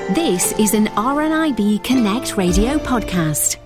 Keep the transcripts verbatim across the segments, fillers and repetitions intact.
This is an R N I B Connect radio podcast.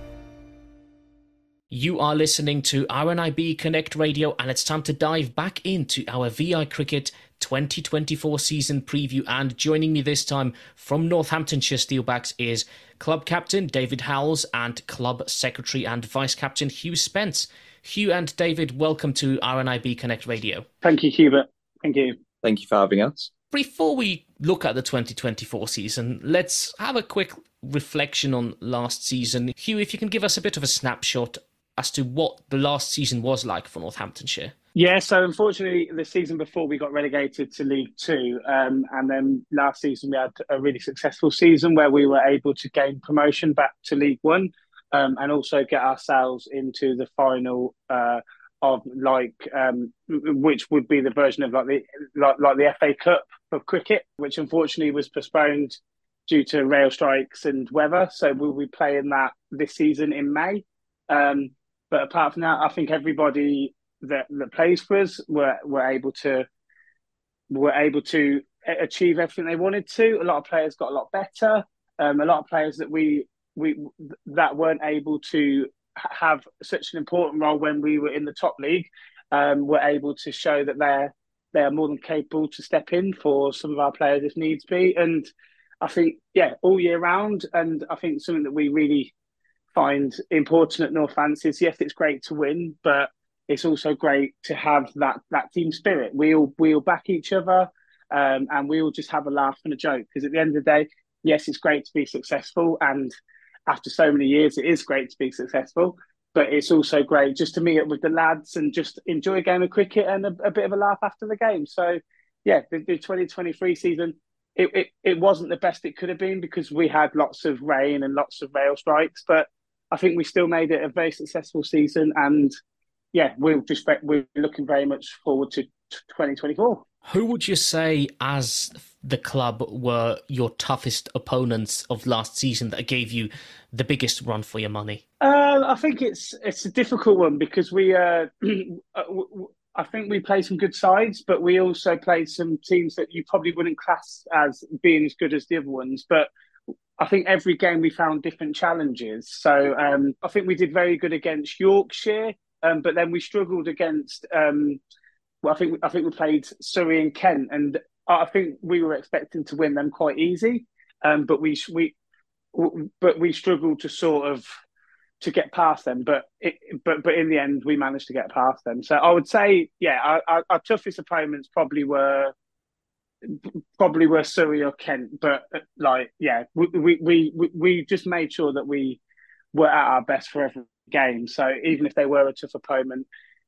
You are listening to R N I B Connect Radio, and it's time to dive back into our V I Cricket twenty twenty-four season preview. And joining me this time from Northamptonshire Steelbacks is club captain David Howells and club secretary and vice captain Hugh Spence. Hugh and David, welcome to R N I B Connect Radio. Thank you, Hubert. Thank you. Thank you for having us. Before we look at the twenty twenty-four season, let's have a quick reflection on last season. Hugh, if you can give us a bit of a snapshot as to what the last season was like for Northamptonshire. Yeah, so unfortunately, the season before we got relegated to League Two, um, and then last season we had a really successful season where we were able to gain promotion back to League One, um, and also get ourselves into the final uh, of like, um, which would be the version of like the like, like the F A Cup of cricket, which unfortunately was postponed due to rail strikes and weather. So we'll be playing that this season in May. Um, but apart from that, I think everybody that, that plays for us were were able to were able to achieve everything they wanted to. A lot of players got a lot better. Um, a lot of players that we we that weren't able to have such an important role when we were in the top league um, were able to show that they're they are more than capable to step in for some of our players if needs be. And I think, yeah, all year round. And I think something that we really find important at Northants is, yes, it's great to win, but it's also great to have that that team spirit. We all, we all back each other um, and we all just have a laugh and a joke. Because at the end of the day, yes, it's great to be successful. And after so many years, it is great to be successful. But it's also great just to meet up with the lads and just enjoy a game of cricket and a, a bit of a laugh after the game. So, yeah, the, the twenty twenty-three season, it, it, it wasn't the best it could have been because we had lots of rain and lots of rail strikes. But I think we still made it a very successful season. And, yeah, we're, just, we're looking very much forward to twenty twenty-four. Who would you say as the club were your toughest opponents of last season that gave you the biggest run for your money? Uh, I think it's it's a difficult one because we, uh, I think we played some good sides, but we also played some teams that you probably wouldn't class as being as good as the other ones. But I think every game we found different challenges. So um, I think we did very good against Yorkshire, um, but then we struggled against. Um, well, I think I think we played Surrey and Kent, and I think we were expecting to win them quite easy, um, but we we but we struggled to sort of to get past them. But it, but but in the end, we managed to get past them. So I would say, yeah, our, our, our toughest opponents probably were probably were Surrey or Kent. But like, yeah, we we we we just made sure that we were at our best for every game. So even if they were a tough opponent,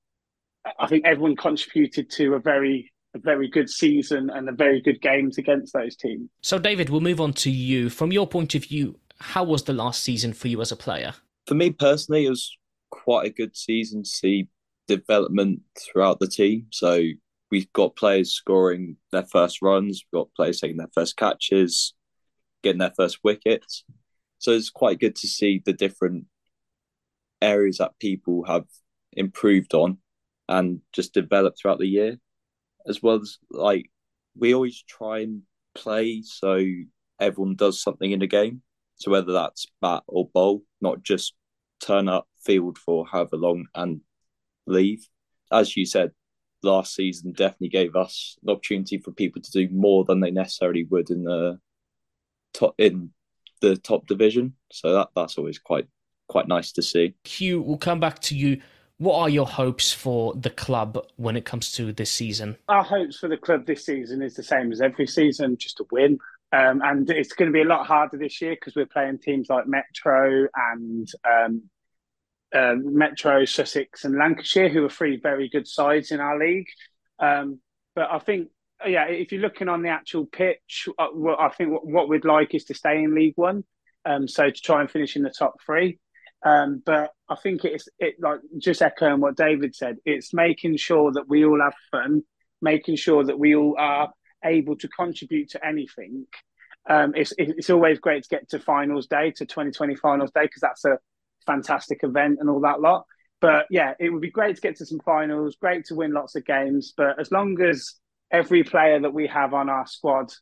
I think everyone contributed to a very, a very good season and a very good games against those teams. So, David, we'll move on to you. From your point of view, how was the last season for you as a player? For me personally, it was quite a good season to see development throughout the team. So we've got players scoring their first runs, we've got players taking their first catches, getting their first wickets. So it's quite good to see the different areas that people have improved on and just develop throughout the year, as well as like we always try and play so everyone does something in the game. So whether that's bat or bowl, not just turn up, field for however long and leave. As you said, last season definitely gave us an opportunity for people to do more than they necessarily would in the top in the top division. So that that's always quite quite nice to see. Hugh, we'll come back to you. What are your hopes for the club when it comes to this season? Our hopes for the club this season is the same as every season, just to win. Um, and it's going to be a lot harder this year because we're playing teams like Metro and um, uh, Metro, Sussex and Lancashire, who are three very good sides in our league. Um, but I think, yeah, if you're looking on the actual pitch, uh, I think what we'd like is to stay in League One. Um, so to try and finish in the top three. Um, but I think it's it like just echoing what David said. It's making sure that we all have fun, making sure that we all are able to contribute to anything. Um, it's it's always great to get to finals day, to twenty twenty finals day, because that's a fantastic event and all that lot. But yeah, it would be great to get to some finals, great to win lots of games. But as long as every player that we have on our squad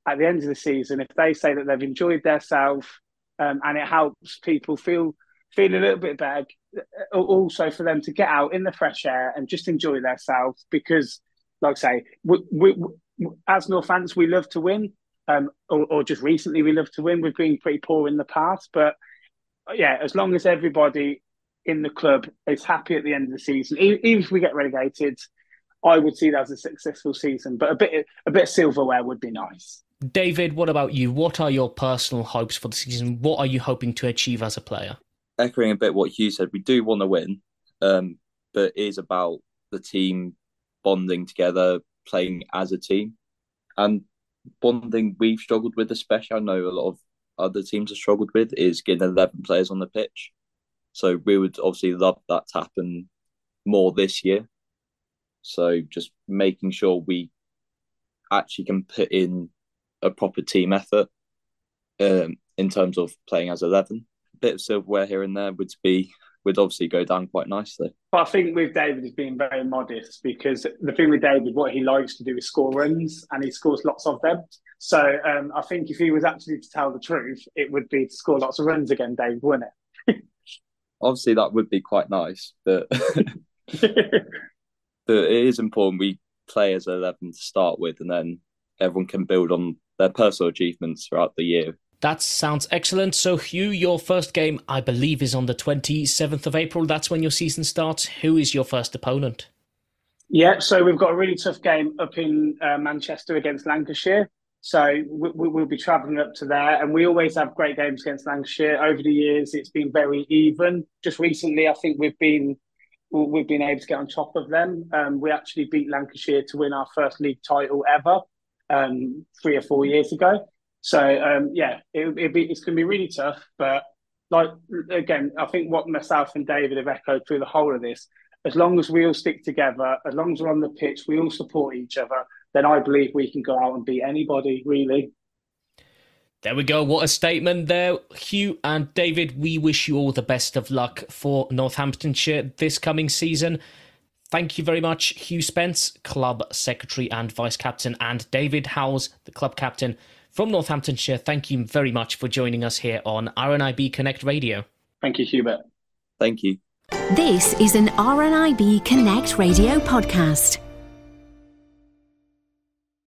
at the end of the season, if they say that they've enjoyed themselves um, and it helps people feel feel a little bit better, also for them to get out in the fresh air and just enjoy themselves, because, like I say, we, we, we, as North fans, we love to win, um, or, or just recently we love to win. We've been pretty poor in the past, but yeah, as long as everybody in the club is happy at the end of the season, even if we get relegated, I would see that as a successful season. But a bit, a bit of silverware would be nice. David, what about you? What are your personal hopes for the season? What are you hoping to achieve as a player? Echoing a bit what Hugh said, we do want to win, um, but it is about the team bonding together, playing as a team. And one thing we've struggled with, especially, I know a lot of other teams have struggled with, is getting eleven players on the pitch. So we would obviously love that to happen more this year. So just making sure we actually can put in a proper team effort um, in terms of playing as eleven. A bit of silverware here and there would be would obviously go down quite nicely. But I think with David, he's being very modest, because the thing with David, what he likes to do is score runs, and he scores lots of them. So um, I think if he was actually to tell the truth, it would be to score lots of runs again, Dave, wouldn't it? Obviously, that would be quite nice, but but it is important we play as eleven to start with, and then everyone can build on their personal achievements throughout the year. That sounds excellent. So, Hugh, your first game, I believe, is on the twenty-seventh of April. That's when your season starts. Who is your first opponent? Yeah, so we've got a really tough game up in uh, Manchester against Lancashire. So we, we, we'll be travelling up to there, and we always have great games against Lancashire. Over the years, it's been very even. Just recently, I think we've been we've been able to get on top of them. Um, we actually beat Lancashire to win our first league title ever um, three or four years ago. So um, yeah, it, it be, it's going to be really tough. But like again, I think what myself and David have echoed through the whole of this: as long as we all stick together, as long as we're on the pitch, we all support each other, then I believe we can go out and beat anybody, really. There we go. What a statement there. Hugh and David, we wish you all the best of luck for Northamptonshire this coming season. Thank you very much, Hugh Spence, club secretary and vice captain, and David Howells, the club captain from Northamptonshire. Thank you very much for joining us here on R N I B Connect Radio. Thank you, Hubert. Thank you. This is an R N I B Connect Radio podcast.